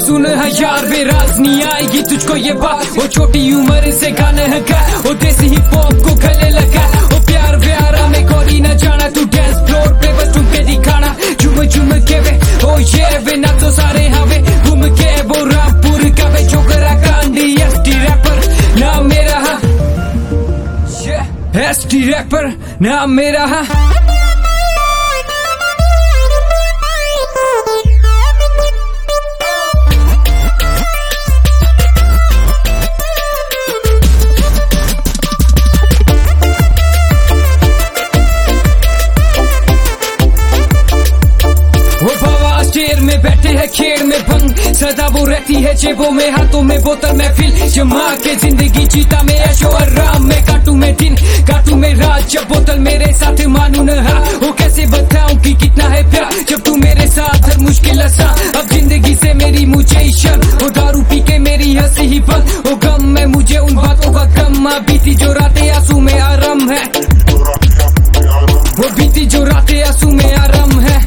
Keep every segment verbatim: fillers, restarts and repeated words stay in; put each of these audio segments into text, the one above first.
सुन है यार वे राज नहीं आएगी तुझको ये बात। वो छोटी उम्र से गाने है का, वो देसी हिप हॉप को गले लगा। वो प्यार प्यारा में कोई न जाना, तू डांस फ्लोर पे बस तुम के दिखाना। झुम झुम के वे ओ ये वे ना तो सारे हवे घूम के वो रामपुर का वे छोकरा कांडी। एसटी रैपर नाम मेरा है, एसटी रैपर नाम मेरा है। शेर में बैठे है खेड़ में भंग, सदा वो रहती है जेबों में, हाथों में बोतल में फिल जमा के जिंदगी जीता में ऐशो आराम में। काटू में दिन काटू में रात, जब बोतल मेरे साथ मानू न हा। वो कैसे बताऊं कि कितना है प्यार जब तू मेरे साथ हर मुश्किल आसा। अब जिंदगी से मेरी मुझे शर्म, वो दारू पी के मेरी हंसी ही बंद। वो गम में मुझे उन बातों का गम, बीती जो रातें आंसू में आराम है। वो बीती जो रातें आंसू में आराम है।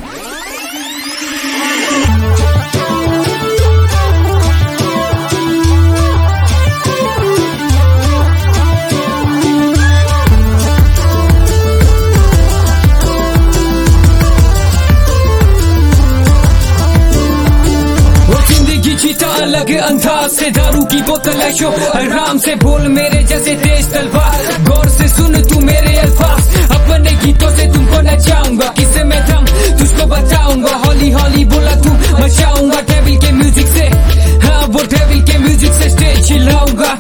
जीता अलग अंदाज से, दारू की बोतल है शो आराम से। बोल मेरे जैसे तेज तलवार, गौर से सुन तू मेरे अल्फाज। अपने गीतों से तुमको नचाऊंगा, किसे मैं दम तुझको बताऊंगा। हौली हौली बोला तू मचाऊंगा डेविल के म्यूजिक से, हाँ वो डेविल के म्यूजिक से स्टेज हिलाऊंगा।